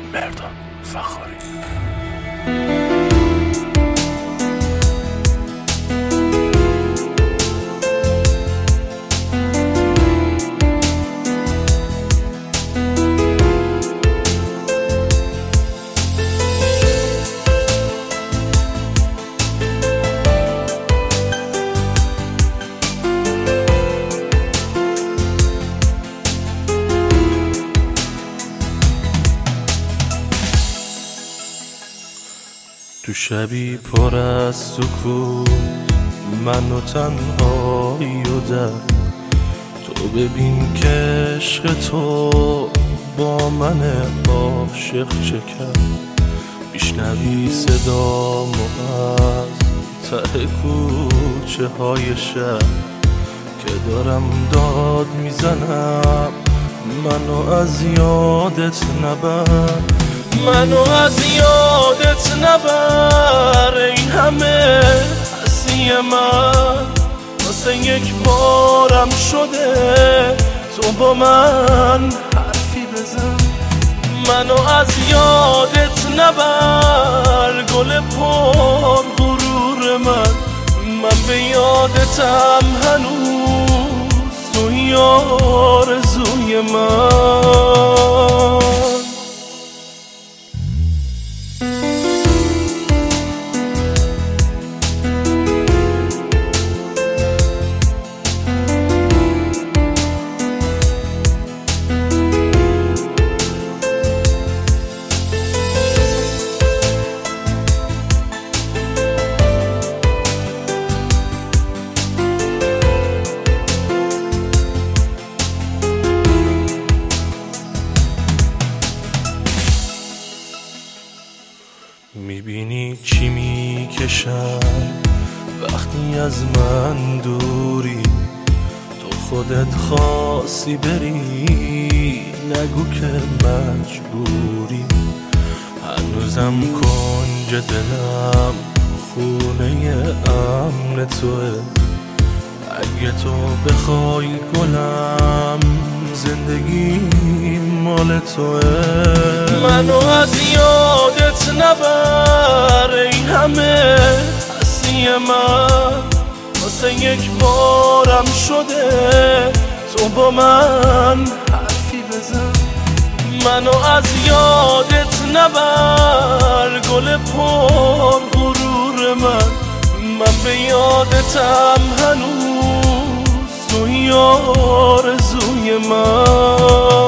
مرداد فخاری. تو شبی پر از سکوت من و تنهایی و درد، تو ببین که عشق تو با من عاشق چه کرد. میشنوی صدامو از ته کوچه های شهر که دارم داد میزنم منو از یادت نبر، منو از یادت نبر. ای همه هستی من واسه یک بارم شده تو با من حرفی بزن. منو از یادت نبر گل پر غرور من به یادتم هنوز توی آرزوی من. میبینی چی میکشم وقتی از من دوری، تو خودت خواستی بری نگو که مجبوری. هنوزم کنج دلم خونه امن توه، اگه تو بخوای گلم زندگی مال توه. منو از یادت نبر ای همه هستی من واسه یک بارم شده تو با من حرفی بزن. منو از یادت نبر گل پر غرور من به یادتم هنوز توی آرزوی من.